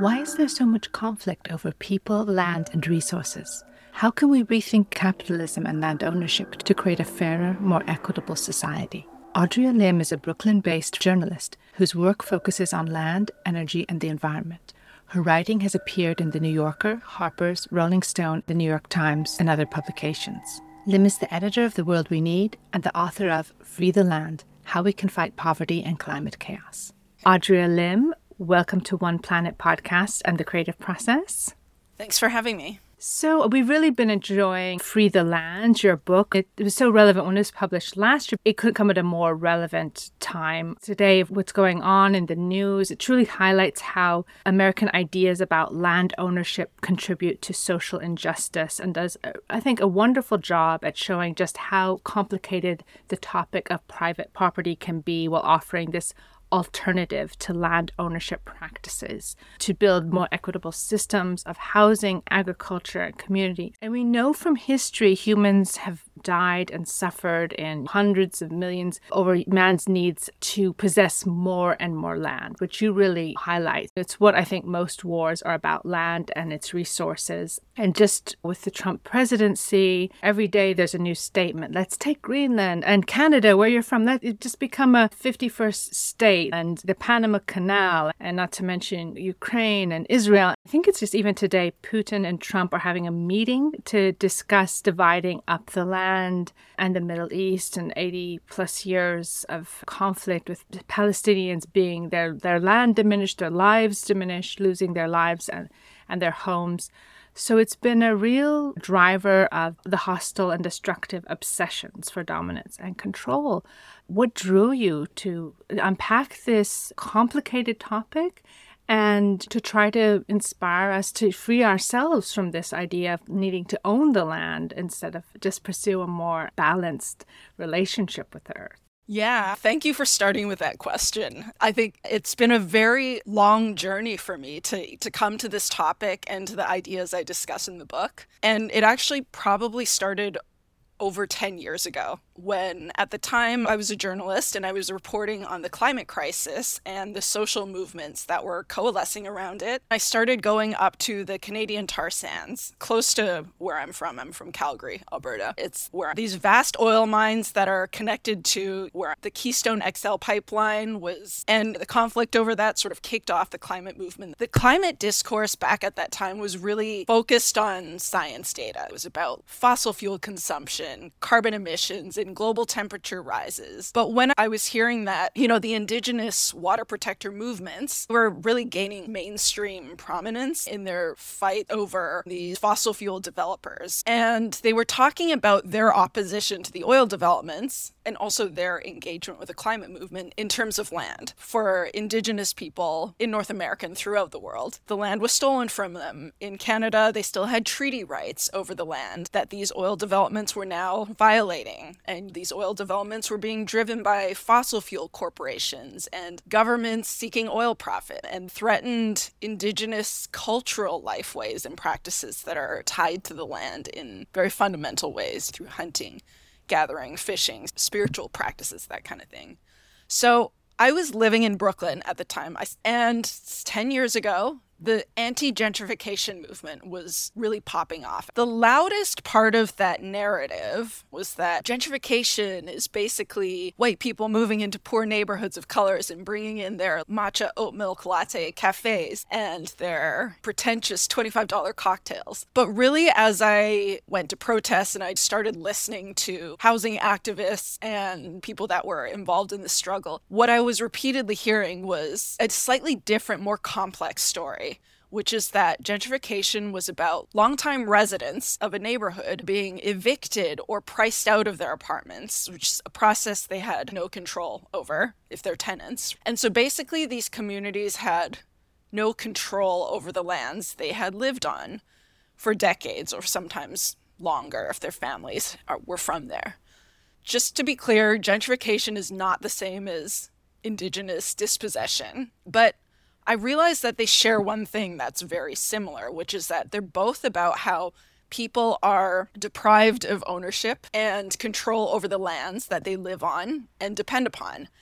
Why is there so much conflict over people, land, and resources? How can we rethink capitalism and land ownership to create a fairer, more equitable society? Audrea Lim is a Brooklyn-based journalist whose work focuses on land, energy, and the environment. Her writing has appeared in The New Yorker, Harper's, Rolling Stone, The New York Times, and other publications. Lim is the editor of The World We Need and the author of Free the Land: How We Can Fight Poverty and Climate Chaos. Audrea Lim, welcome to One Planet Podcast and The Creative Process. Thanks for having me. So we've really been enjoying Free the Land, your book. It was so relevant when it was published last year. It could come at a more relevant time. Today, what's going on in the news, it truly highlights how American ideas about land ownership contribute to social injustice and does, I think, a wonderful job at showing just how complicated the topic of private property can be while offering this alternative to land ownership practices to build more equitable systems of housing, agriculture, and community. And we know from history humans have died and suffered in hundreds of millions over man's needs to possess more and more land, which you really highlight. It's what I think most wars are about: land and its resources. And just with the Trump presidency, every day there's a new statement. Let's take Greenland and Canada, where you're from. That it just become a 51st state, and the Panama Canal, and not to mention Ukraine and Israel. I think it's just even today, Putin and Trump are having a meeting to discuss dividing up the land and the Middle East, and 80 plus years of conflict with the Palestinians being their land diminished, their lives diminished, losing their lives and their homes. So it's been a real driver of the hostile and destructive obsessions for dominance and control. What drew you to unpack this complicated topic and to try to inspire us to free ourselves from this idea of needing to own the land instead of just pursue a more balanced relationship with the earth? Yeah, thank you for starting with that question. I think it's been a very long journey for me to come to this topic and to the ideas I discuss in the book. And it actually probably started over 10 years ago, when at the time I was a journalist and I was reporting on the climate crisis and the social movements that were coalescing around it. I started going up to the Canadian tar sands, close to where I'm from. I'm from Calgary, Alberta. It's where these vast oil mines that are connected to where the Keystone XL pipeline was, and the conflict over that sort of kicked off the climate movement. The climate discourse back at that time was really focused on science data. It was about fossil fuel consumption, carbon emissions, and global temperature rises. But when I was hearing that, the indigenous water protector movements were really gaining mainstream prominence in their fight over these fossil fuel developers. And they were talking about their opposition to the oil developments and also their engagement with the climate movement in terms of land. For indigenous people in North America and throughout the world, the land was stolen from them. In Canada, they still had treaty rights over the land that these oil developments were now violating. And these oil developments were being driven by fossil fuel corporations and governments seeking oil profit, and threatened indigenous cultural lifeways and practices that are tied to the land in very fundamental ways through hunting, gathering, fishing, spiritual practices, that kind of thing. So I was living in Brooklyn at the time, and 10 years ago, the anti-gentrification movement was really popping off. The loudest part of that narrative was that gentrification is basically white people moving into poor neighborhoods of colors and bringing in their matcha oat milk latte cafes and their pretentious $25 cocktails. But really, as I went to protests and I started listening to housing activists and people that were involved in the struggle, what I was repeatedly hearing was a slightly different, more complex story, which is that gentrification was about longtime residents of a neighborhood being evicted or priced out of their apartments, which is a process they had no control over if they're tenants. And so basically these communities had no control over the lands they had lived on for decades, or sometimes longer if their families were from there. Just to be clear, gentrification is not the same as indigenous dispossession, but I realized that they share one thing that's very similar, which is that they're both about how people are deprived of ownership and control over the lands that they live on and depend upon.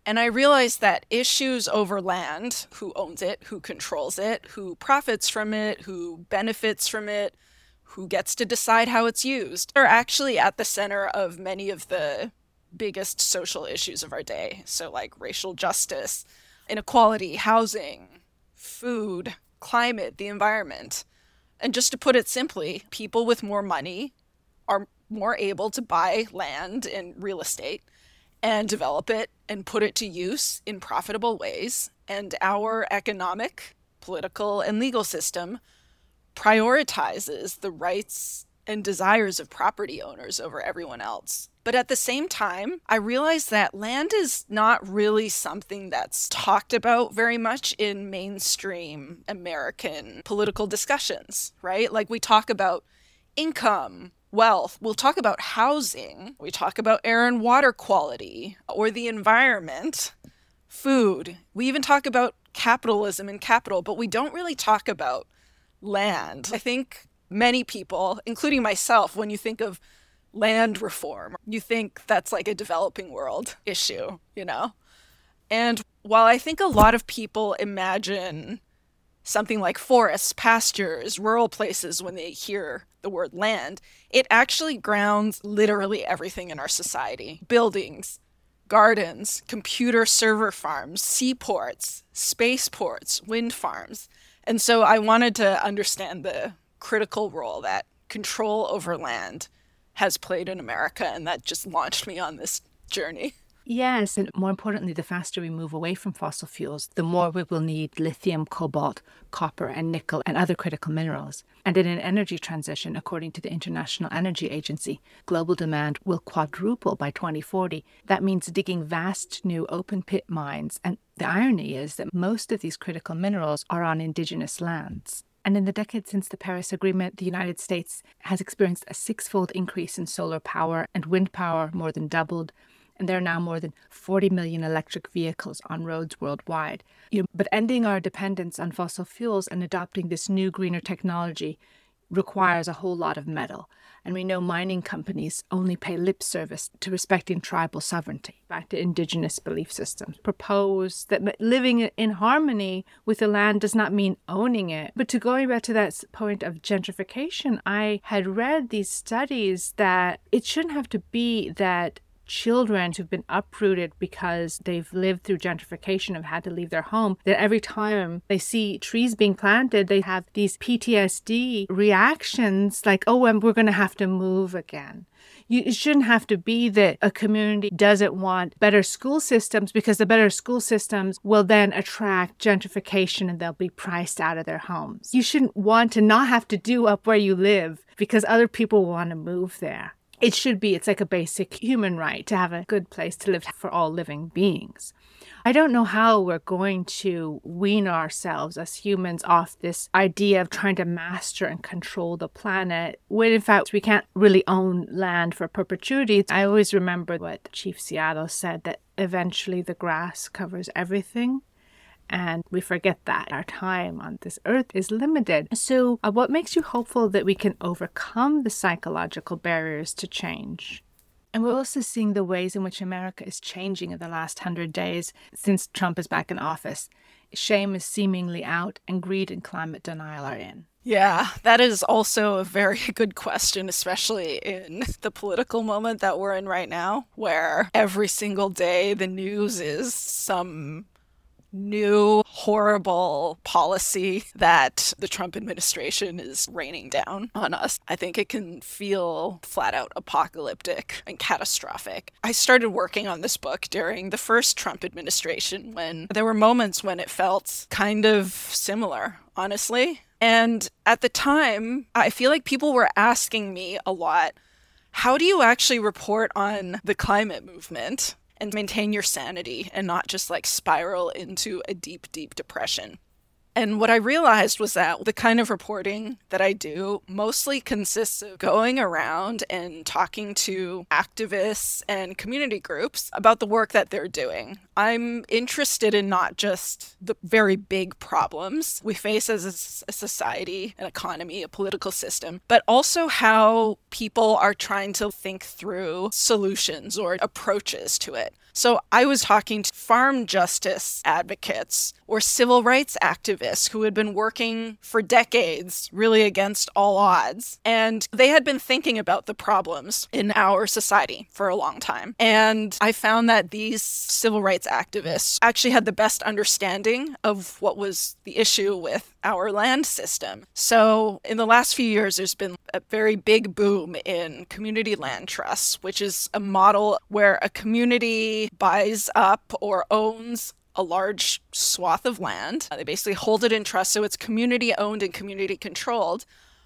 And I realized that issues over land, who owns it, who controls it, who profits from it, who benefits from it, who gets to decide how it's used, are actually at the center of many of the biggest social issues of our day. So like racial justice, inequality, housing, food, climate, the environment. And just to put it simply, people with more money are more able to buy land and real estate and develop it and put it to use in profitable ways. And our economic, political, and legal system prioritizes the rights and desires of property owners over everyone else. But at the same time, I realized that land is not really something that's talked about very much in mainstream American political discussions, right? Like we talk about income, wealth, we'll talk about housing, we talk about air and water quality or the environment, food. We even talk about capitalism and capital, but we don't really talk about land. I think many people, including myself, when you think of land reform, you think that's like a developing world issue, you know? And while I think a lot of people imagine something like forests, pastures, rural places when they hear the word land, it actually grounds literally everything in our society. Buildings, gardens, computer server farms, seaports, spaceports, wind farms. And so I wanted to understand the critical role that control over land has played in America, and that just launched me on this journey. Yes, and more importantly, the faster we move away from fossil fuels, the more we will need lithium, cobalt, copper, and nickel, and other critical minerals. And in an energy transition, according to the International Energy Agency, global demand will quadruple by 2040. That means digging vast new open-pit mines. And the irony is that most of these critical minerals are on indigenous lands. And in the decade since the Paris Agreement, the United States has experienced a six-fold increase in solar power, and wind power more than doubled. And there are now more than 40 million electric vehicles on roads worldwide. But ending our dependence on fossil fuels and adopting this new, greener technology requires a whole lot of metal. And we know mining companies only pay lip service to respecting tribal sovereignty, back to indigenous belief systems. Propose that living in harmony with the land does not mean owning it. But to going back to that point of gentrification, I had read these studies that it shouldn't have to be that children who've been uprooted because they've lived through gentrification have had to leave their home, that every time they see trees being planted, they have these PTSD reactions like, oh, and we're going to have to move again. It shouldn't have to be that a community doesn't want better school systems because the better school systems will then attract gentrification and they'll be priced out of their homes. You shouldn't want to not have to do up where you live because other people want to move there. It should be, it's like a basic human right to have a good place to live for all living beings. I don't know how we're going to wean ourselves as humans off this idea of trying to master and control the planet, when in fact we can't really own land for perpetuity. I always remember what Chief Seattle said, that eventually the grass covers everything. And we forget that our time on this earth is limited. So what makes you hopeful that we can overcome the psychological barriers to change? And we're also seeing the ways in which America is changing in the last 100 days since Trump is back in office. Shame is seemingly out and greed and climate denial are in. Yeah, that is also a very good question, especially in the political moment that we're in right now, where every single day the news is some new horrible policy that the Trump administration is raining down on us. I think it can feel flat out apocalyptic and catastrophic. I started working on this book during the first Trump administration when there were moments when it felt kind of similar, honestly. And at the time, I feel like people were asking me a lot, how do you actually report on the climate movement and maintain your sanity and not just like spiral into a deep, deep depression? And what I realized was that the kind of reporting that I do mostly consists of going around and talking to activists and community groups about the work that they're doing. I'm interested in not just the very big problems we face as a society, an economy, a political system, but also how people are trying to think through solutions or approaches to it. So I was talking to farm justice advocates or civil rights activists who had been working for decades, really against all odds. And they had been thinking about the problems in our society for a long time. And I found that these civil rights activists actually had the best understanding of what was the issue with our land system. So in the last few years, there's been a very big boom in community land trusts, which is a model where a community buys up or owns a large swath of land. They basically hold it in trust, so it's community owned and community controlled.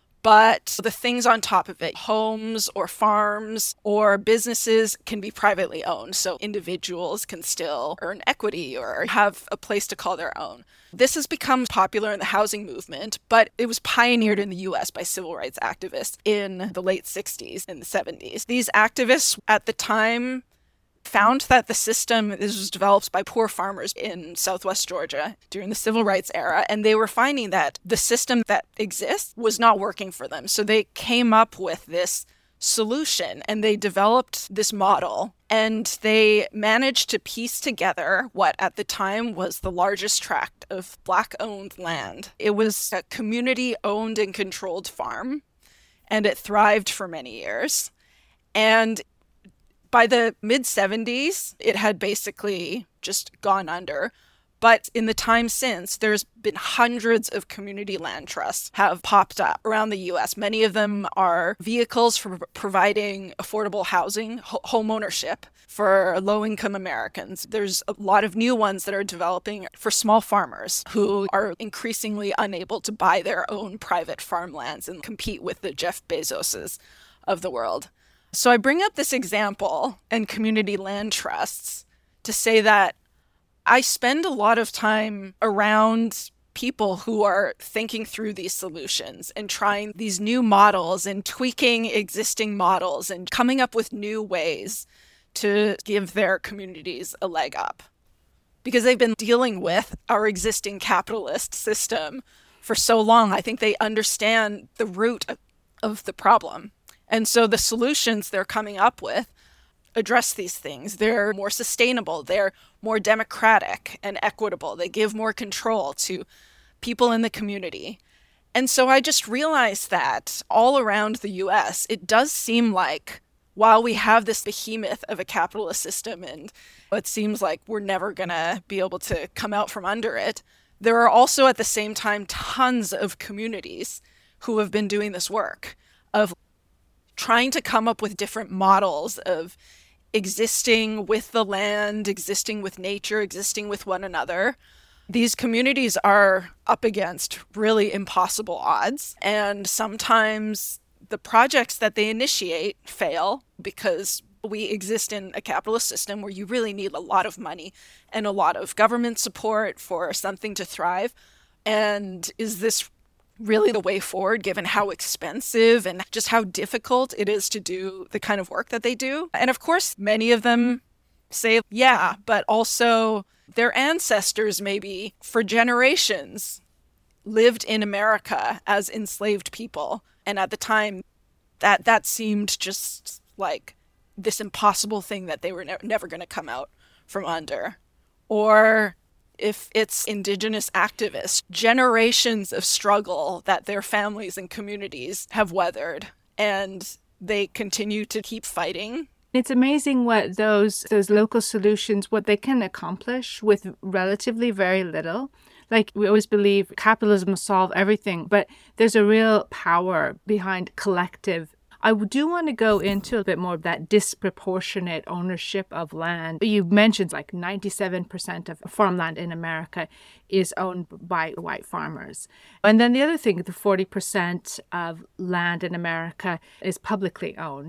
But the things on top of it, homes or farms or businesses, can be privately owned. So individuals can still earn equity or have a place to call their own. This has become popular in the housing movement, but it was pioneered in the US by civil rights activists in the late 60s and the 70s. These activists at the time found that the system, this was developed by poor farmers in Southwest Georgia during the civil rights era, and they were finding that the system that exists was not working for them. So they came up with this solution and they developed this model, and they managed to piece together what at the time was the largest tract of Black-owned land. It was a community-owned and controlled farm, and it thrived for many years. And by the mid-70s, it had basically just gone under. But in the time since, there's been hundreds of community land trusts have popped up around the US. Many of them are vehicles for providing affordable housing, home ownership for low-income Americans. There's a lot of new ones that are developing for small farmers who are increasingly unable to buy their own private farmlands and compete with the Jeff Bezoses of the world. So I bring up this example and community land trusts to say that I spend a lot of time around people who are thinking through these solutions and trying these new models and tweaking existing models and coming up with new ways to give their communities a leg up. Because they've been dealing with our existing capitalist system for so long, I think they understand the root of the problem. And so the solutions they're coming up with address these things. They're more sustainable. They're more democratic and equitable. They give more control to people in the community. And so I just realized that all around the US, it does seem like while we have this behemoth of a capitalist system and it seems like we're never going to be able to come out from under it, there are also at the same time tons of communities who have been doing this work of trying to come up with different models of existing with the land, existing with nature, existing with one another. These communities are up against really impossible odds, and sometimes the projects that they initiate fail because we exist in a capitalist system where you really need a lot of money and a lot of government support for something to thrive. And is this really the way forward, given how expensive and just how difficult it is to do the kind of work that they do? And of course, many of them say, yeah, but also their ancestors maybe for generations lived in America as enslaved people. And at the time, that seemed just like this impossible thing that they were never going to come out from under. Or if it's Indigenous activists, generations of struggle that their families and communities have weathered, and they continue to keep fighting. It's amazing what those local solutions, what they can accomplish with relatively very little. Like, we always believe capitalism will solve everything, but there's a real power behind collective. I do want to go into a bit more of that disproportionate ownership of land. You mentioned like 97% of farmland in America is owned by white farmers. And then the other thing, the 40% of land in America is publicly owned.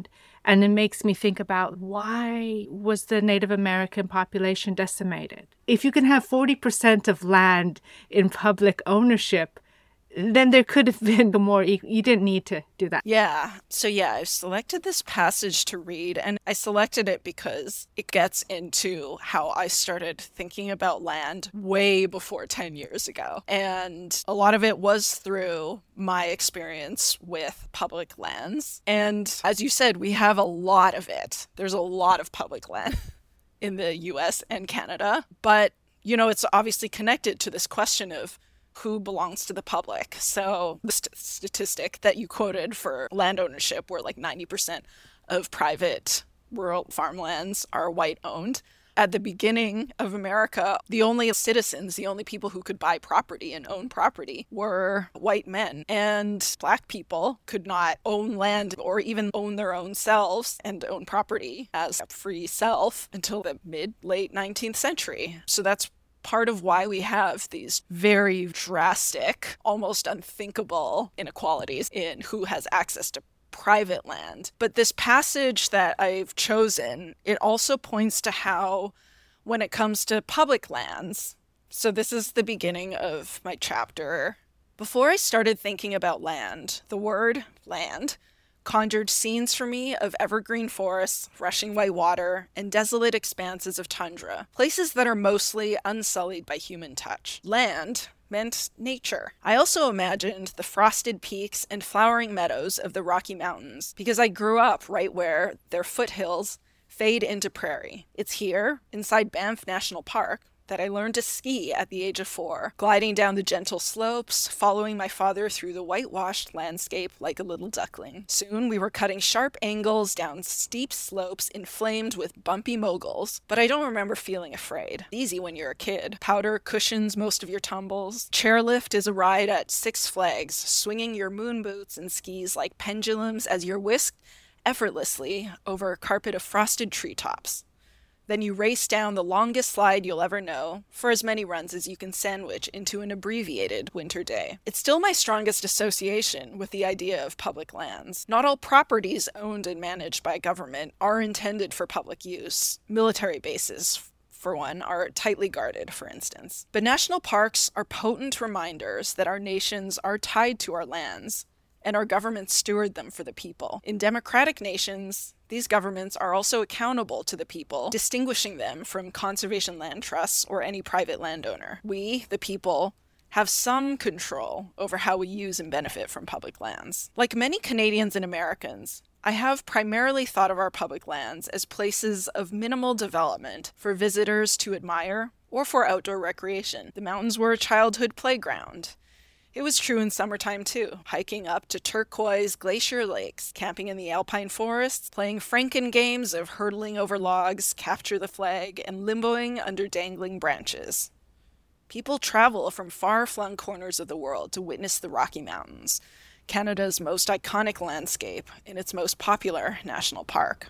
And it makes me think about, why was the Native American population decimated? If you can have 40% of land in public ownership, then there could have been more. You didn't need to do that. Yeah. So yeah, I selected this passage to read, and I selected it because it gets into how I started thinking about land way before 10 years ago. And a lot of it was through my experience with public lands. And as you said, we have a lot of it. There's a lot of public land in the US and Canada. But, it's obviously connected to this question of who belongs to the public. So the statistic that you quoted for land ownership, where like 90% of private rural farmlands are white owned. At the beginning of America, the only citizens, the only people who could buy property and own property were white men. And Black people could not own land or even own their own selves and own property as a free self until the late 19th century. So that's part of why we have these very drastic, almost unthinkable inequalities in who has access to private land. But this passage that I've chosen, it also points to how, when it comes to public lands, so this is the beginning of my chapter. Before I started thinking about land, the word land conjured scenes for me of evergreen forests, rushing white water, and desolate expanses of tundra, places that are mostly unsullied by human touch. Land meant nature. I also imagined the frosted peaks and flowering meadows of the Rocky Mountains, because I grew up right where their foothills fade into prairie. It's here, inside Banff National Park, that I learned to ski at the age of 4, gliding down the gentle slopes, following my father through the whitewashed landscape like a little duckling. Soon we were cutting sharp angles down steep slopes inflamed with bumpy moguls, but I don't remember feeling afraid. Easy when you're a kid. Powder cushions most of your tumbles. Chairlift is a ride at Six Flags, swinging your moon boots and skis like pendulums as you're whisked effortlessly over a carpet of frosted treetops. Then you race down the longest slide you'll ever know, for as many runs as you can sandwich into an abbreviated winter day. It's still my strongest association with the idea of public lands. Not all properties owned and managed by government are intended for public use. Military bases, for one, are tightly guarded, for instance. But national parks are potent reminders that our nations are tied to our lands, and our governments steward them for the people. In democratic nations, these governments are also accountable to the people, distinguishing them from conservation land trusts or any private landowner. We, the people, have some control over how we use and benefit from public lands. Like many Canadians and Americans, I have primarily thought of our public lands as places of minimal development for visitors to admire or for outdoor recreation. The mountains were a childhood playground. It was true in summertime too, hiking up to turquoise glacier lakes, camping in the alpine forests, playing Franken games of hurdling over logs, capture the flag, and limboing under dangling branches. People travel from far-flung corners of the world to witness the Rocky Mountains, Canada's most iconic landscape and its most popular national park.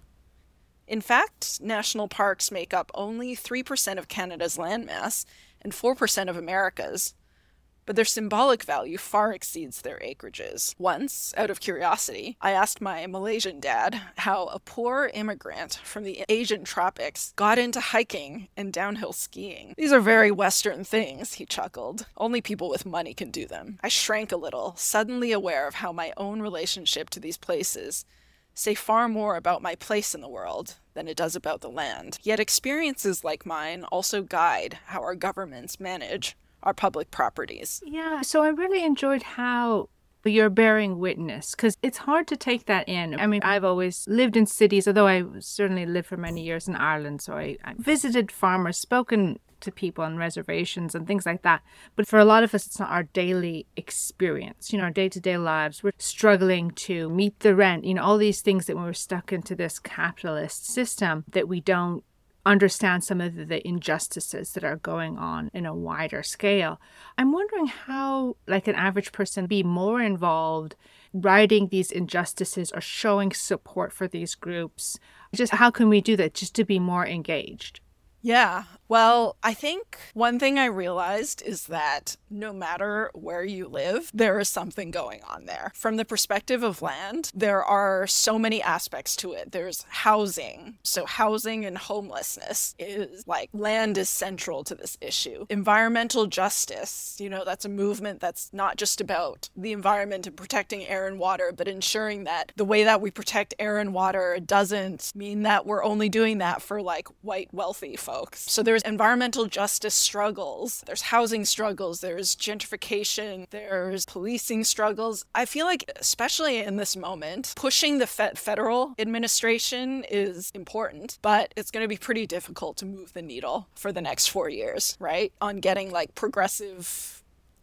In fact, national parks make up only 3% of Canada's landmass and 4% of America's, but their symbolic value far exceeds their acreages. Once, out of curiosity, I asked my Malaysian dad how a poor immigrant from the Asian tropics got into hiking and downhill skiing. These are very Western things, he chuckled. Only people with money can do them. I shrank a little, suddenly aware of how my own relationship to these places say far more about my place in the world than it does about the land. Yet experiences like mine also guide how our governments manage our public properties. Yeah, so I really enjoyed how you're bearing witness, because it's hard to take that in. I mean, I've always lived in cities, although I certainly lived for many years in Ireland, so I visited farmers, spoken to people on reservations and things like that. But for a lot of us, it's not our daily experience. Our day-to-day lives, we're struggling to meet the rent, all these things that when we're stuck into this capitalist system that we don't understand some of the injustices that are going on in a wider scale. I'm wondering how, like, an average person be more involved writing these injustices or showing support for these groups. Just how can we do that just to be more engaged? Yeah, Well, I think one thing I realized is that no matter where you live, there is something going on there. From the perspective of land, there are so many aspects to it. There's housing. So housing and homelessness is like land is central to this issue. Environmental justice, that's a movement that's not just about the environment and protecting air and water, but ensuring that the way that we protect air and water doesn't mean that we're only doing that for like white wealthy folks. So there's environmental justice struggles, there's housing struggles, there's gentrification, there's policing struggles. I feel like, especially in this moment, pushing the federal administration is important, but it's going to be pretty difficult to move the needle for the next 4 years, right? On getting like progressive.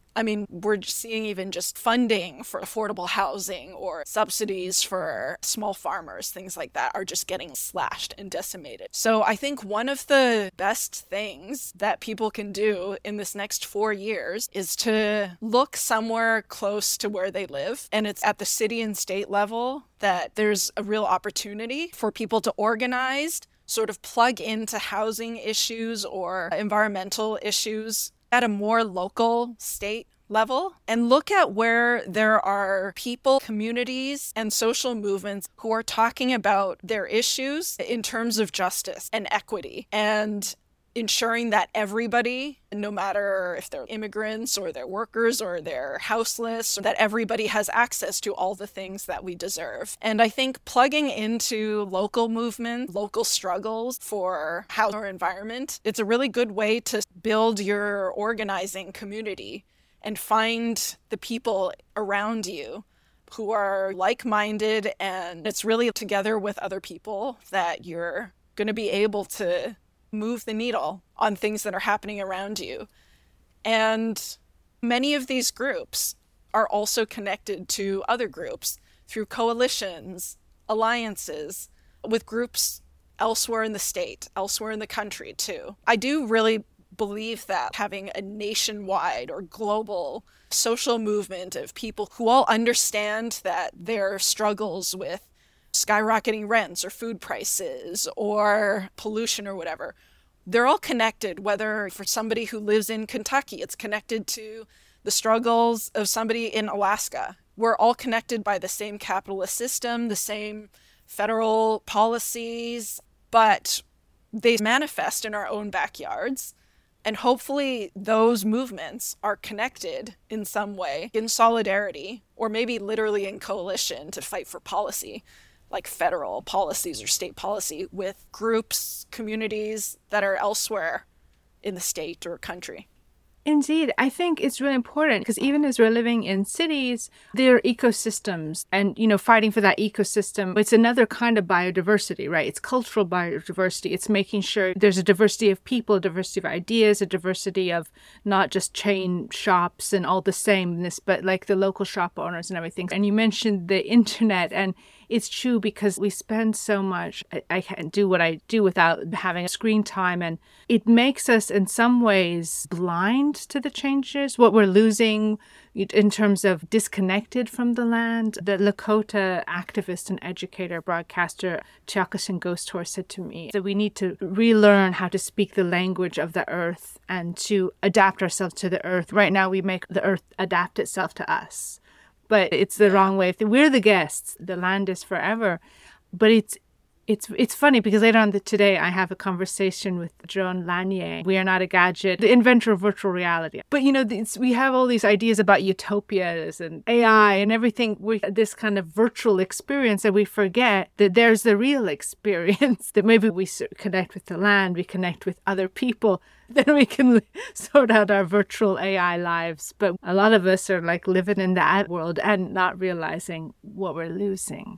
We're seeing even just funding for affordable housing or subsidies for small farmers, things like that are just getting slashed and decimated. So I think one of the best things that people can do in this next 4 years is to look somewhere close to where they live. And it's at the city and state level that there's a real opportunity for people to organize, sort of plug into housing issues or environmental issues at a more local state level, and look at where there are people, communities, and social movements who are talking about their issues in terms of justice and equity and ensuring that everybody, no matter if they're immigrants or they're workers or they're houseless, that everybody has access to all the things that we deserve. And I think plugging into local movements, local struggles for housing or environment, it's a really good way to build your organizing community and find the people around you who are like-minded, and it's really together with other people that you're going to be able to move the needle on things that are happening around you. And many of these groups are also connected to other groups through coalitions, alliances, with groups elsewhere in the state, elsewhere in the country too. I do really believe that having a nationwide or global social movement of people who all understand that their struggles with skyrocketing rents or food prices or pollution or whatever, they're all connected. Whether for somebody who lives in Kentucky, it's connected to the struggles of somebody in Alaska. We're all connected by the same capitalist system, the same federal policies, but they manifest in our own backyards. And hopefully those movements are connected in some way, in solidarity, or maybe literally in coalition to fight for policy, like federal policies or state policy, with groups, communities that are elsewhere in the state or country. Indeed. I think it's really important because even as we're living in cities, there are ecosystems and, fighting for that ecosystem. It's another kind of biodiversity, right? It's cultural biodiversity. It's making sure there's a diversity of people, a diversity of ideas, a diversity of not just chain shops and all the sameness, but like the local shop owners and everything. And you mentioned the internet, and it's true because we spend so much. I can't do what I do without having screen time, and it makes us in some ways blind to the changes, what we're losing in terms of disconnected from the land. The Lakota activist and educator, broadcaster Tyakushin Ghosthor said to me that we need to relearn how to speak the language of the earth and to adapt ourselves to the earth. Right now we make the earth adapt itself to us. But it's the wrong way. We're the guests. The land is forever. But it's funny because later on today I have a conversation with John Lanier. We are not a gadget, the inventor of virtual reality. But we have all these ideas about utopias and AI and everything. This kind of virtual experience, and we forget that there's the real experience. That maybe we connect with the land, we connect with other people. Then we can sort out our virtual AI lives. But a lot of us are like living in that world and not realizing what we're losing.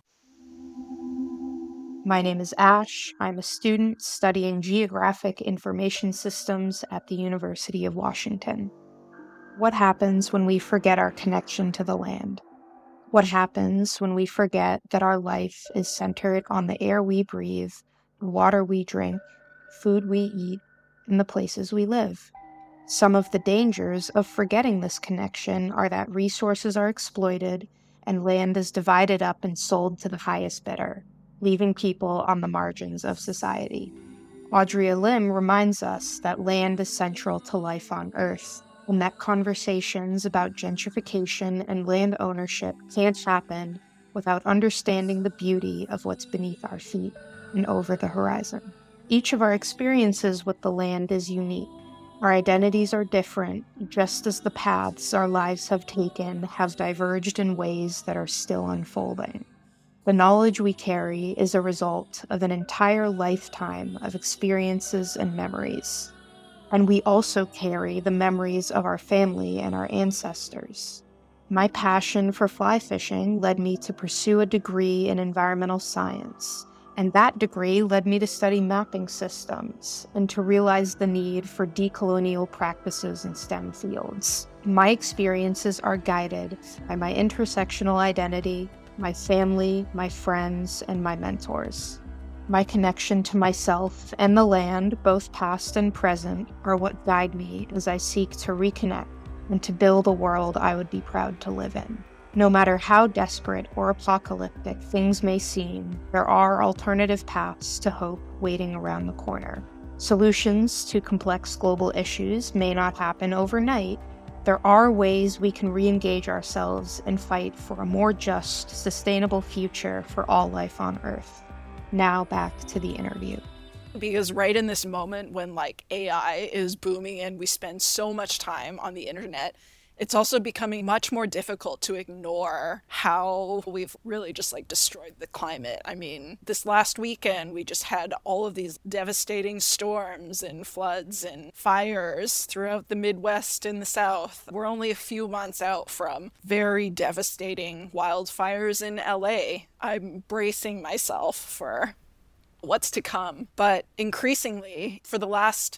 My name is Ash. I'm a student studying Geographic Information Systems at the University of Washington. What happens when we forget our connection to the land? What happens when we forget that our life is centered on the air we breathe, the water we drink, food we eat, and the places we live? Some of the dangers of forgetting this connection are that resources are exploited and land is divided up and sold to the highest bidder, leaving people on the margins of society. Audrey Lim reminds us that land is central to life on Earth, and that conversations about gentrification and land ownership can't happen without understanding the beauty of what's beneath our feet and over the horizon. Each of our experiences with the land is unique. Our identities are different, just as the paths our lives have taken have diverged in ways that are still unfolding. The knowledge we carry is a result of an entire lifetime of experiences and memories. And we also carry the memories of our family and our ancestors. My passion for fly fishing led me to pursue a degree in environmental science, and that degree led me to study mapping systems and to realize the need for decolonial practices in STEM fields. My experiences are guided by my intersectional identity, my family, my friends, and my mentors. My connection to myself and the land, both past and present, are what guide me as I seek to reconnect and to build a world I would be proud to live in. No matter how desperate or apocalyptic things may seem, there are alternative paths to hope waiting around the corner. Solutions to complex global issues may not happen overnight. There are ways we can re-engage ourselves and fight for a more just, sustainable future for all life on Earth. Now back to the interview. Because right in this moment when AI is booming and we spend so much time on the internet, it's also becoming much more difficult to ignore how we've really just destroyed the climate. I mean, this last weekend, we just had all of these devastating storms and floods and fires throughout the Midwest and the South. We're only a few months out from very devastating wildfires in LA. I'm bracing myself for what's to come. But increasingly, for the last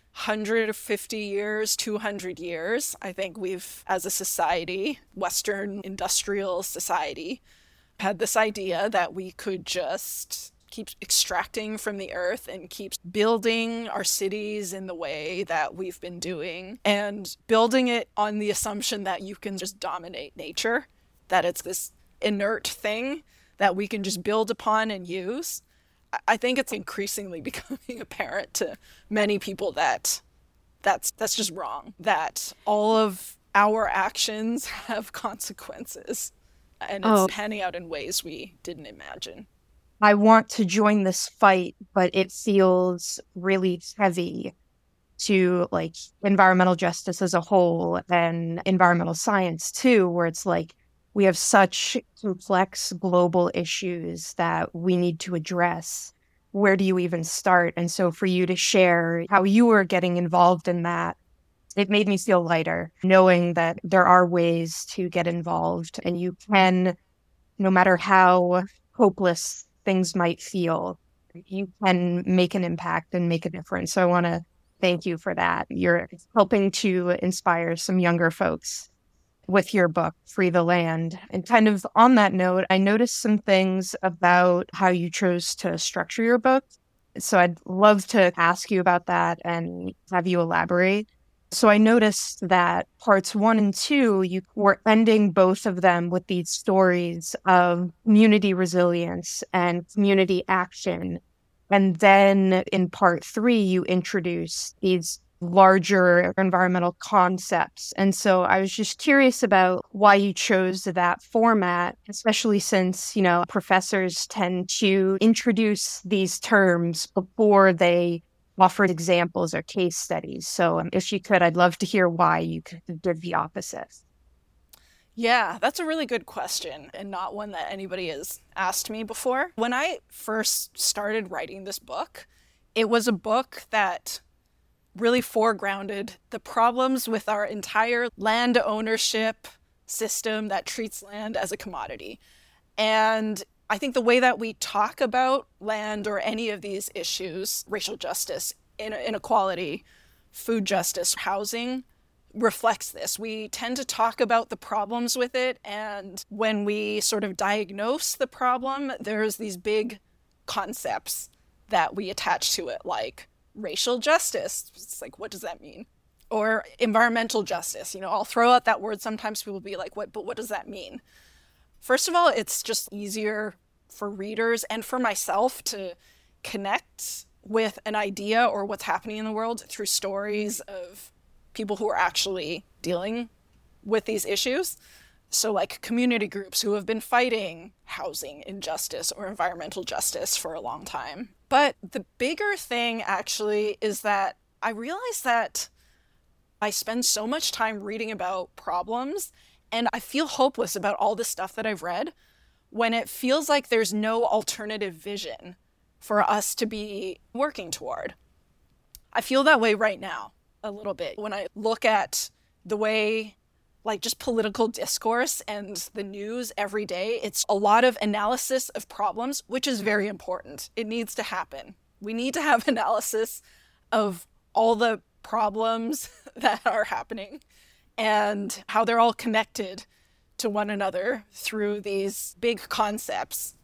150 years, 200 years, I think we've, as a society, Western industrial society, had this idea that we could just keep extracting from the earth and keep building our cities in the way that we've been doing, and building it on the assumption that you can just dominate nature, that it's this inert thing that we can just build upon and use. I think it's increasingly becoming apparent to many people that that's just wrong, that all of our actions have consequences, and it's panning out in ways we didn't imagine. I want to join this fight, but it feels really heavy to environmental justice as a whole and environmental science too, where it's we have such complex global issues that we need to address. Where do you even start? And so for you to share how you were getting involved in that, it made me feel lighter, knowing that there are ways to get involved and you can, no matter how hopeless things might feel, you can make an impact and make a difference. So I want to thank you for that. You're helping to inspire some younger folks with your book, Free the Land. And kind of on that note, I noticed some things about how you chose to structure your book. So I'd love to ask you about that and have you elaborate. So I noticed that parts 1 and 2, you were ending both of them with these stories of community resilience and community action. And then in part 3, you introduce these larger environmental concepts. And so I was just curious about why you chose that format, especially since, professors tend to introduce these terms before they offer examples or case studies. So if you could, I'd love to hear why you did the opposite. Yeah, that's a really good question, and not one that anybody has asked me before. When I first started writing this book, it was a book that really foregrounded the problems with our entire land ownership system that treats land as a commodity. And I think the way that we talk about land or any of these issues, racial justice, inequality, food justice, housing, reflects this. We tend to talk about the problems with it, and when we sort of diagnose the problem, there's these big concepts that we attach to it, like racial justice. It's what does that mean? Or environmental justice. I'll throw out that word. Sometimes people will be like, what does that mean? First of all, it's just easier for readers and for myself to connect with an idea or what's happening in the world through stories of people who are actually dealing with these issues. So like community groups who have been fighting housing injustice or environmental justice for a long time. But the bigger thing actually is that I realized that I spend so much time reading about problems and I feel hopeless about all the stuff that I've read when it feels like there's no alternative vision for us to be working toward. I feel that way right now a little bit when I look at the way like just political discourse and the news every day. It's a lot of analysis of problems, which is very important. It needs to happen. We need to have analysis of all the problems that are happening and how they're all connected to one another through these big concepts,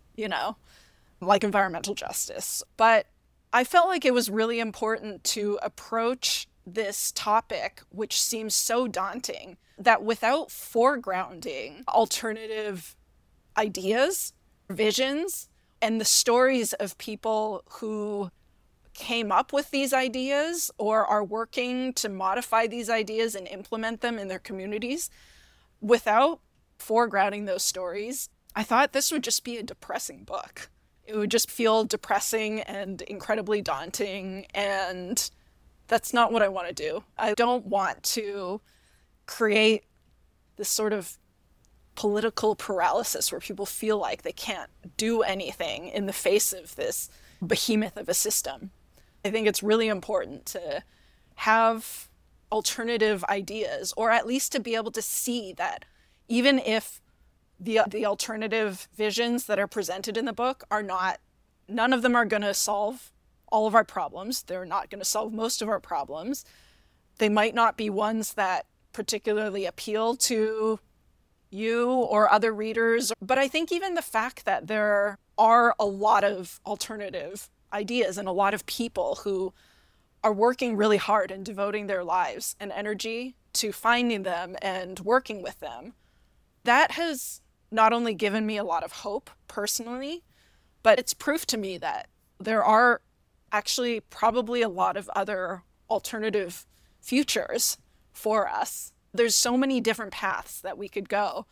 like environmental justice. But I felt like it was really important to approach this topic, which seems so daunting, that without foregrounding alternative ideas, visions, and the stories of people who came up with these ideas or are working to modify these ideas and implement them in their communities, without foregrounding those stories, I thought this would just be a depressing book. It would just feel depressing and incredibly daunting, and that's not what I want to do. I don't want to create this sort of political paralysis where people feel like they can't do anything in the face of this behemoth of a system. I think it's really important to have alternative ideas, or at least to be able to see that even if the alternative visions that are presented in the book none of them are going to solve all of our problems. They're not going to solve most of our problems. They might not be ones that particularly appeal to you or other readers. But I think even the fact that there are a lot of alternative ideas and a lot of people who are working really hard and devoting their lives and energy to finding them and working with them, that has not only given me a lot of hope personally, but it's proof to me that there are actually probably a lot of other alternative futures for us. There's so many different paths that we could go,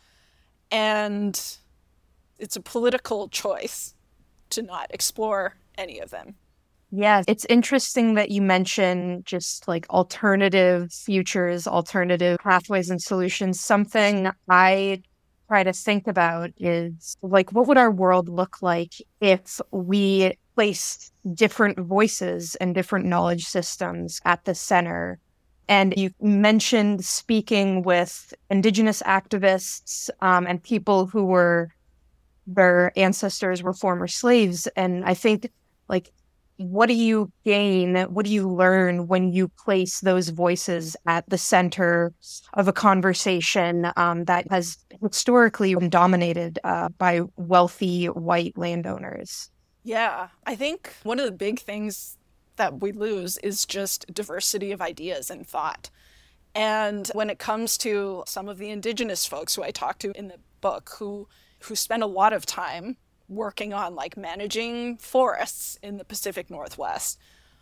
and it's a political choice to not explore any of them. Yeah, it's interesting that you mention just like alternative futures, alternative pathways and solutions. Something I try to think about is like, what would our world look like if we placed different voices and different knowledge systems at the center? And you mentioned speaking with Indigenous activists and people who were, their ancestors were former slaves. And I think, like, what do you gain? What do you learn when you place those voices at the center of a conversation that has historically been dominated by wealthy white landowners? Yeah, I think one of the big things that we lose is just diversity of ideas and thought. And when it comes to some of the Indigenous folks who I talk to in the book who spend a lot of time working on like managing forests in the Pacific Northwest,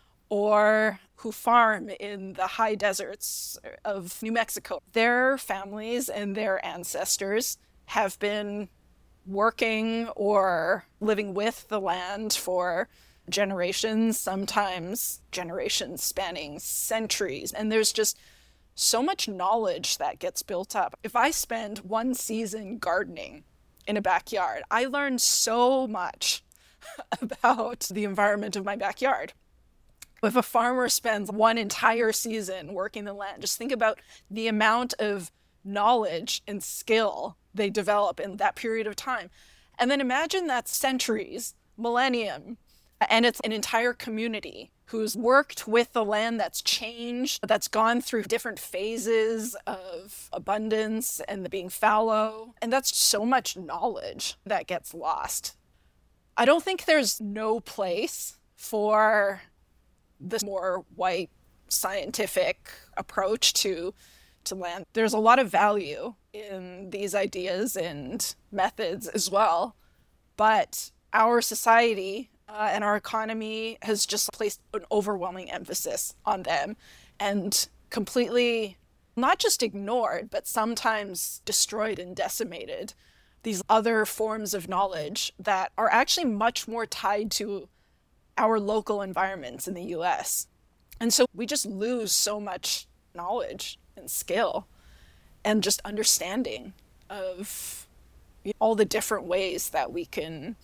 or who farm in the high deserts of New Mexico, their families and their ancestors have been working or living with the land for generations, sometimes generations spanning centuries. And there's just so much knowledge that gets built up. If I spend one season gardening in a backyard, I learn so much about the environment of my backyard. If a farmer spends one entire season working the land, just think about the amount of knowledge and skill they develop in that period of time. And then imagine that centuries, millennium, and it's an entire community who's worked with the land that's changed, that's gone through different phases of abundance and being fallow. And that's so much knowledge that gets lost. I don't think there's no place for this more white scientific approach to land. There's a lot of value in these ideas and methods as well, but our society and our economy has just placed an overwhelming emphasis on them and completely not just ignored, but sometimes destroyed and decimated these other forms of knowledge that are actually much more tied to our local environments in the US. And so we just lose so much knowledge and skill and just understanding of all the different ways that we can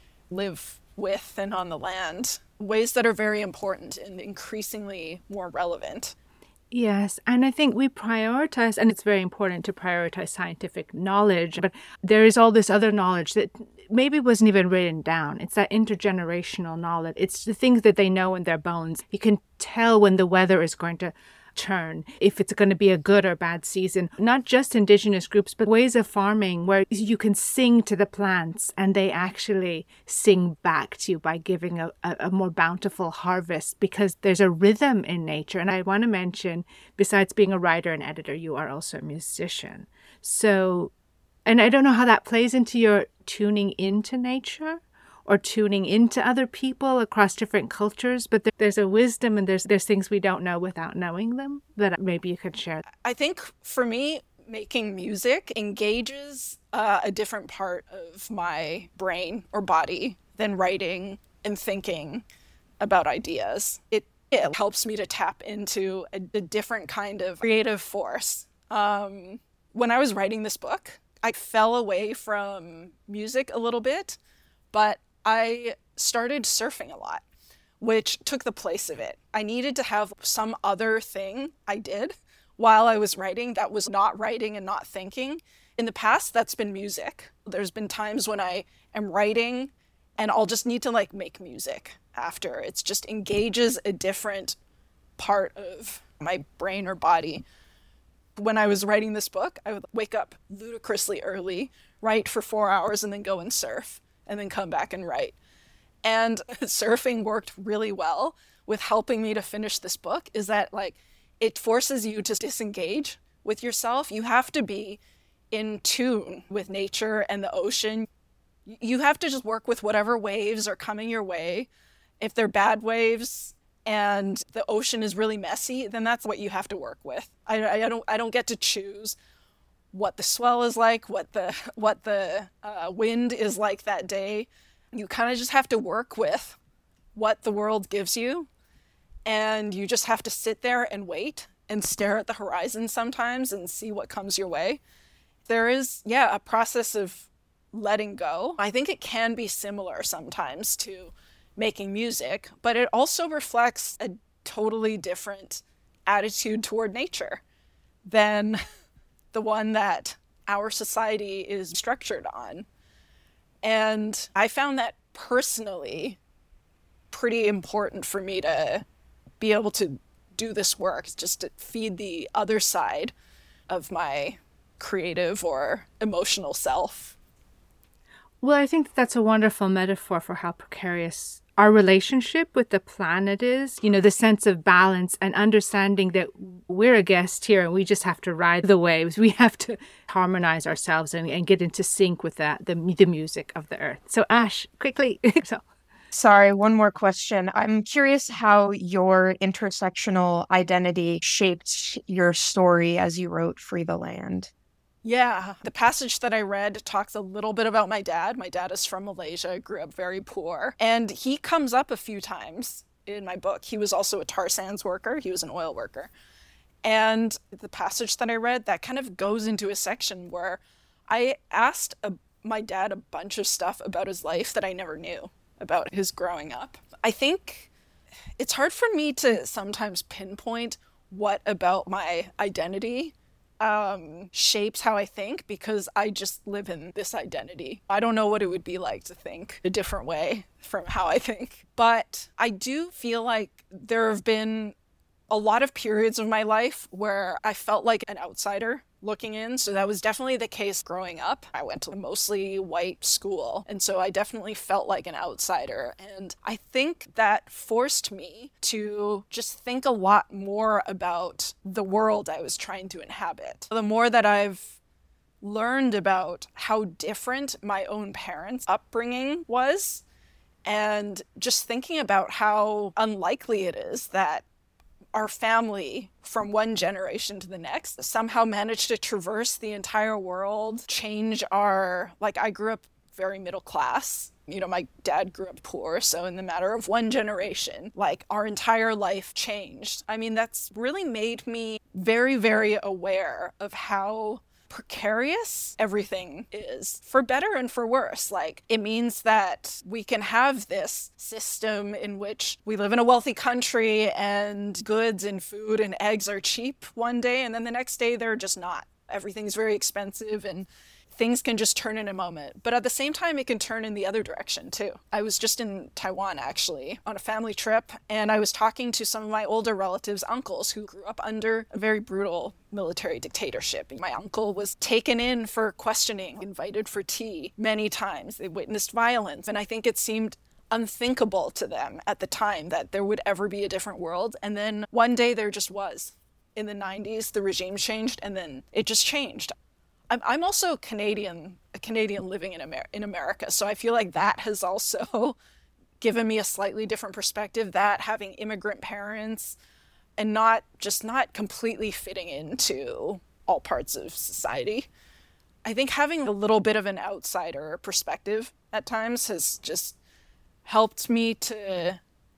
live with and on the land, ways that are very important and increasingly more relevant. Yes, and I think we prioritize, and it's very important to prioritize scientific knowledge, but there is all this other knowledge that maybe wasn't even written down. It's that intergenerational knowledge. It's the things that they know in their bones. You can tell when the weather is going to turn, if it's going to be a good or bad season. Not just indigenous groups, but ways of farming where you can sing to the plants and they actually sing back to you by giving a more bountiful harvest, because there's a rhythm in nature. And I want to mention, besides being a writer and editor, you are also a musician. So, and I don't know how that plays into your tuning into nature or tuning into other people across different cultures, but there's a wisdom and there's things we don't know without knowing them that maybe you could share. I think for me, making music engages a different part of my brain or body than writing and thinking about ideas. It helps me to tap into a different kind of creative force. When I was writing this book, I fell away from music a little bit, but I started surfing a lot, which took the place of it. I needed to have some other thing I did while I was writing that was not writing and not thinking. In the past, that's been music. There's been times when I am writing and I'll just need to make music after. It just engages a different part of my brain or body. When I was writing this book, I would wake up ludicrously early, write for 4 hours, and then go and surf, and then come back and write. And surfing worked really well with helping me to finish this book, is that it forces you to disengage with yourself. You have to be in tune with nature and the ocean. You have to just work with whatever waves are coming your way. If they're bad waves and the ocean is really messy, then that's what you have to work with. I don't get to choose what the swell is like, what the wind is like that day. You kind of just have to work with what the world gives you, and you just have to sit there and wait and stare at the horizon sometimes and see what comes your way. There is, a process of letting go. I think it can be similar sometimes to making music, but it also reflects a totally different attitude toward nature than the one that our society is structured on. And I found that personally pretty important for me to be able to do this work, just to feed the other side of my creative or emotional self. Well, I think that's a wonderful metaphor for how precarious our relationship with the planet is, the sense of balance and understanding that we're a guest here and we just have to ride the waves. We have to harmonize ourselves and get into sync with the music of the earth. So Ash, quickly. Sorry, one more question. I'm curious how your intersectional identity shaped your story as you wrote Free the Land. Yeah, the passage that I read talks a little bit about my dad. My dad is from Malaysia, grew up very poor, and he comes up a few times in my book. He was also a tar sands worker. He was an oil worker. And the passage that I read, that kind of goes into a section where I asked my dad a bunch of stuff about his life that I never knew about his growing up. I think it's hard for me to sometimes pinpoint what about my identity shapes how I think, because I just live in this identity. I don't know what it would be like to think a different way from how I think. But I do feel like there have been a lot of periods of my life where I felt like an outsider looking in. So that was definitely the case growing up. I went to a mostly white school, and so I definitely felt like an outsider. And I think that forced me to just think a lot more about the world I was trying to inhabit. The more that I've learned about how different my own parents' upbringing was, And just thinking about how unlikely it is that our family from one generation to the next somehow managed to traverse the entire world, change I grew up very middle class. My dad grew up poor, so in the matter of one generation, our entire life changed. I mean, that's really made me very, very aware of how precarious everything is, for better and for worse. It means that we can have this system in which we live in a wealthy country and goods and food and eggs are cheap one day, and then the next day they're just not. Everything's very expensive and things can just turn in a moment. But at the same time, it can turn in the other direction too. I was just in Taiwan, actually, on a family trip, and I was talking to some of my older relatives' uncles who grew up under a very brutal military dictatorship. My uncle was taken in for questioning, invited for tea many times. They witnessed violence, and I think it seemed unthinkable to them at the time that there would ever be a different world. And then one day there just was. In the 90s, the regime changed, and then it just changed. I'm also a Canadian living in America, so I feel like that has also given me a slightly different perspective, that having immigrant parents and not completely fitting into all parts of society. I think having a little bit of an outsider perspective at times has just helped me to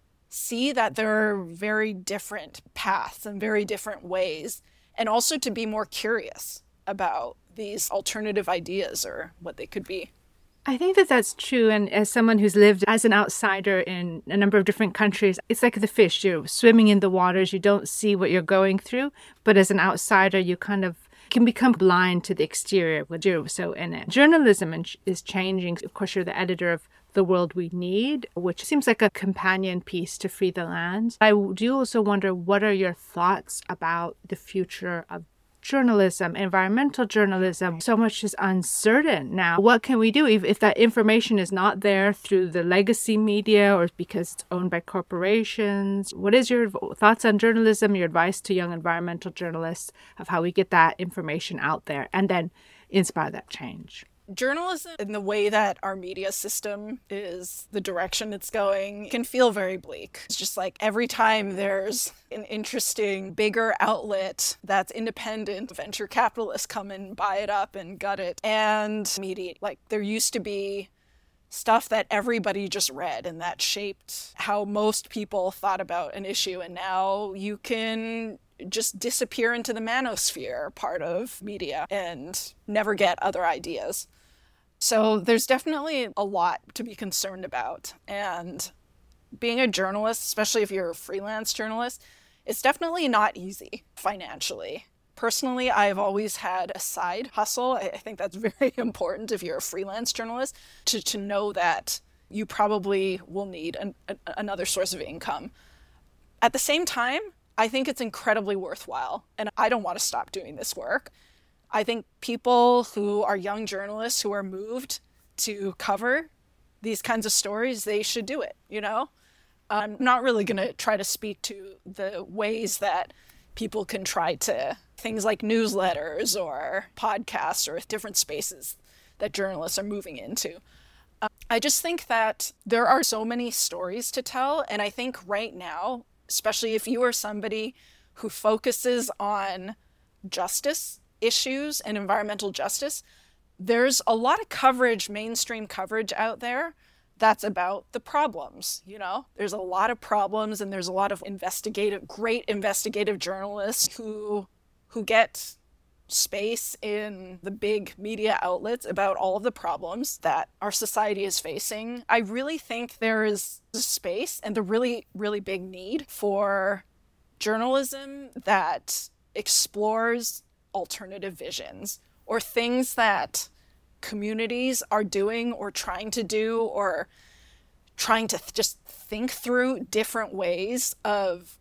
see that there are very different paths and very different ways, and also to be more curious about these alternative ideas or what they could be. I think that that's true. And as someone who's lived as an outsider in a number of different countries, it's like the fish. You're swimming in the waters. You don't see what you're going through. But as an outsider, you kind of can become blind to the exterior when you're so in it. Journalism is changing. Of course, you're the editor of The World We Need, which seems like a companion piece to Free the Land. I do also wonder, what are your thoughts about the future of journalism, environmental journalism? So much is uncertain now. What can we do if that information is not there through the legacy media or because it's owned by corporations? What is your thoughts on journalism, your advice to young environmental journalists of how we get that information out there and then inspire that change? Journalism, in the way that our media system is, the direction it's going, can feel very bleak. It's just like every time there's an interesting, bigger outlet that's independent, venture capitalists come and buy it up and gut it. And media, there used to be stuff that everybody just read and that shaped how most people thought about an issue. And now you can just disappear into the manosphere part of media and never get other ideas. So there's definitely a lot to be concerned about. And being a journalist, especially if you're a freelance journalist, it's definitely not easy financially. Personally, I've always had a side hustle. I think that's very important if you're a freelance journalist, to know that you probably will need another source of income. At the same time, I think it's incredibly worthwhile, and I don't want to stop doing this work. I think people who are young journalists who are moved to cover these kinds of stories, they should do it, I'm not really going to try to speak to the ways that people can try to, things like newsletters or podcasts or different spaces that journalists are moving into. I just think that there are so many stories to tell, and I think right now, especially if you are somebody who focuses on justice issues and environmental justice, there's a lot of coverage, mainstream coverage out there that's about the problems, There's a lot of problems, and there's a lot of great investigative journalists who get space in the big media outlets about all of the problems that our society is facing. I really think there is space and the really, really big need for journalism that explores alternative visions or things that communities are doing or trying to do, or trying to just think through different ways of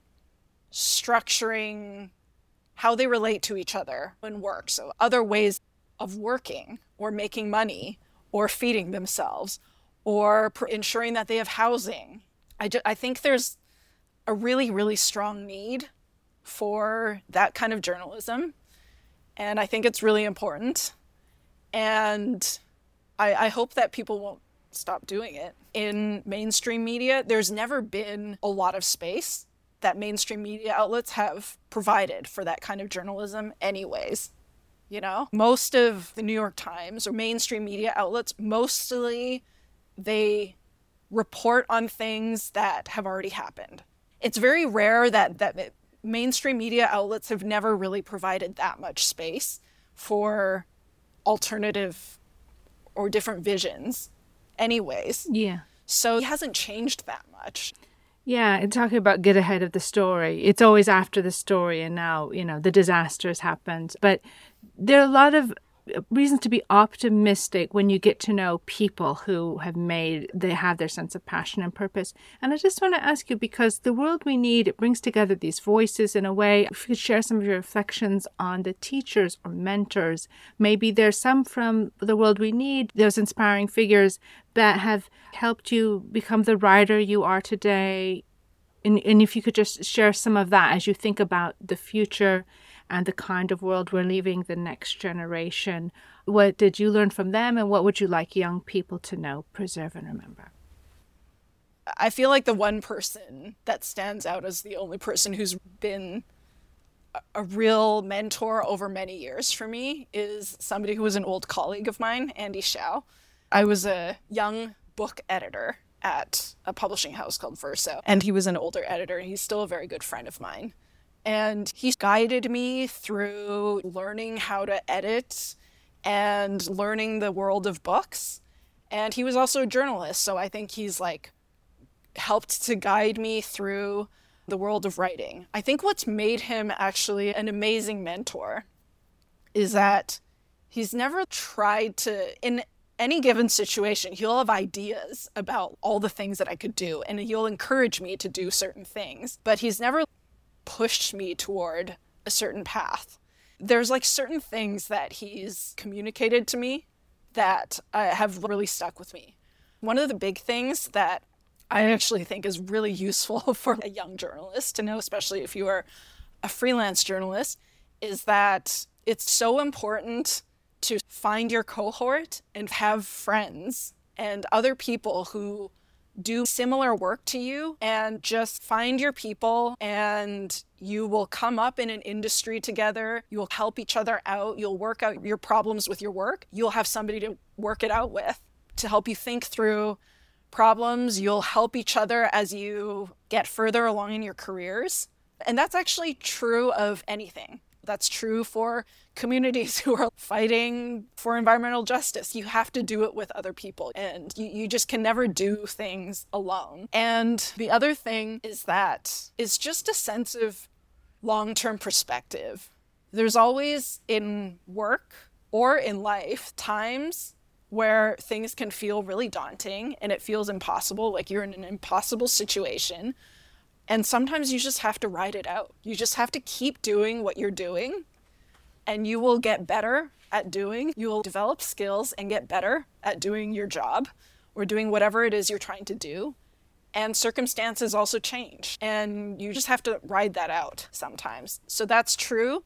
structuring how they relate to each other in work. So other ways of working or making money or feeding themselves or ensuring that they have housing. I think there's a really, really strong need for that kind of journalism. And I think it's really important. And I hope that people won't stop doing it. In mainstream media, there's never been a lot of space that mainstream media outlets have provided for that kind of journalism anyways. You know, most of the New York Times or mainstream media outlets, mostly they report on things that have already happened. It's very rare that mainstream media outlets have never really provided that much space for alternative or different visions anyways. Yeah. So it hasn't changed that much. Yeah, and talking about get ahead of the story, it's always after the story, and now, the disaster has happened. But there are a lot of reasons to be optimistic when you get to know people who they have their sense of passion and purpose. And I just want to ask you, because the world we need, it brings together these voices in a way. If you could share some of your reflections on the teachers or mentors, maybe there's some from the world we need, those inspiring figures that have helped you become the writer you are today. And if you could just share some of that as you think about the future and the kind of world we're leaving the next generation. What did you learn from them, and what would you like young people to know, preserve, and remember? I feel like the one person that stands out as the only person who's been a real mentor over many years for me is somebody who was an old colleague of mine, Andy Shao. I was a young book editor at a publishing house called Verso, and he was an older editor, and he's still a very good friend of mine. And he guided me through learning how to edit and learning the world of books. And he was also a journalist, so I think he's helped to guide me through the world of writing. I think what's made him actually an amazing mentor is that he's never tried to, in any given situation, he'll have ideas about all the things that I could do, and he'll encourage me to do certain things, but he's never pushed me toward a certain path. There's certain things that he's communicated to me that have really stuck with me. One of the big things that I actually think is really useful for a young journalist to know, especially if you are a freelance journalist, is that it's so important to find your cohort and have friends and other people who do similar work to you, and just find your people, and you will come up in an industry together. You will help each other out. You'll work out your problems with your work. You'll have somebody to work it out with to help you think through problems. You'll help each other as you get further along in your careers. And that's actually true of anything. That's true for communities who are fighting for environmental justice. You have to do it with other people, and you just can never do things alone. And the other thing is that it's just a sense of long-term perspective. There's always, in work or in life, times where things can feel really daunting and it feels impossible, like you're in an impossible situation. And sometimes you just have to ride it out. You just have to keep doing what you're doing, and you will get better at doing. You will develop skills and get better at doing your job or doing whatever it is you're trying to do. And circumstances also change, and you just have to ride that out sometimes. So that's true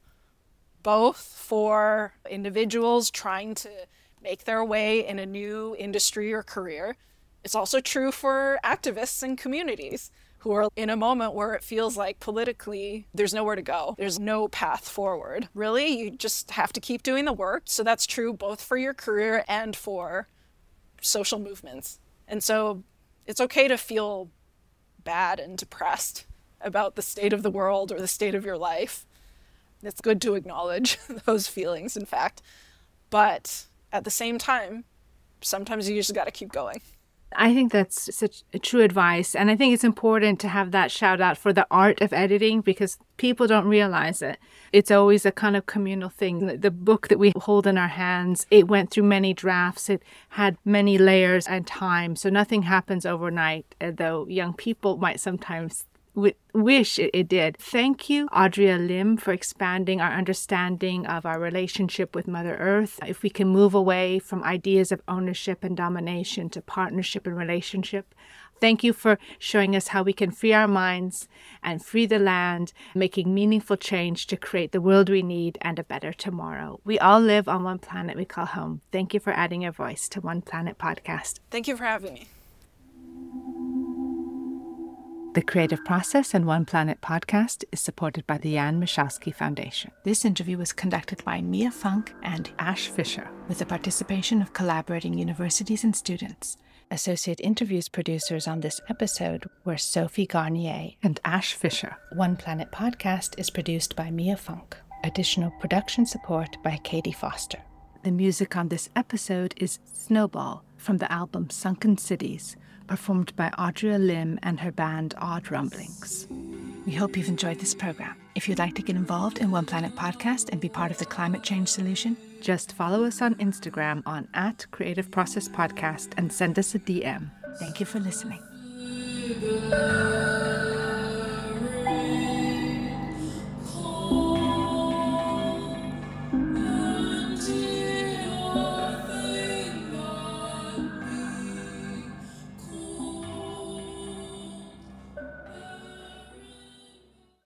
both for individuals trying to make their way in a new industry or career. It's also true for activists and communities who are in a moment where it feels like politically there's nowhere to go. There's no path forward. Really, you just have to keep doing the work. So that's true both for your career and for social movements. And so it's okay to feel bad and depressed about the state of the world or the state of your life. It's good to acknowledge those feelings, in fact. But at the same time, sometimes you just got to keep going. I think that's such a true advice. And I think it's important to have that shout out for the art of editing, because people don't realize it. It's always a kind of communal thing. The book that we hold in our hands, it went through many drafts. It had many layers and time. So nothing happens overnight, though young people might sometimes wish it did. Thank you, Audrea Lim, for expanding our understanding of our relationship with Mother Earth. If we can move away from ideas of ownership and domination to partnership and relationship, Thank you for showing us how we can free our minds and free the land, making meaningful change to create the world we need and a better tomorrow. We all live on one planet we call home. Thank you for adding your voice to One Planet Podcast. Thank you for having me. The Creative Process and One Planet Podcast is supported by the Jan Michalski Foundation. This interview was conducted by Mia Funk and Ash Fisher, with the participation of collaborating universities and students. Associate interviews producers on this episode were Sophie Garnier and Ash Fisher. One Planet Podcast is produced by Mia Funk. Additional production support by Katie Foster. The music on this episode is Snowball from the album Sunken Cities, performed by Audria Lim and her band Odd Rumblings. We hope you've enjoyed this program. If you'd like to get involved in One Planet Podcast and be part of the climate change solution, just follow us on Instagram on @Creative Process Podcast and send us a DM. Thank you for listening.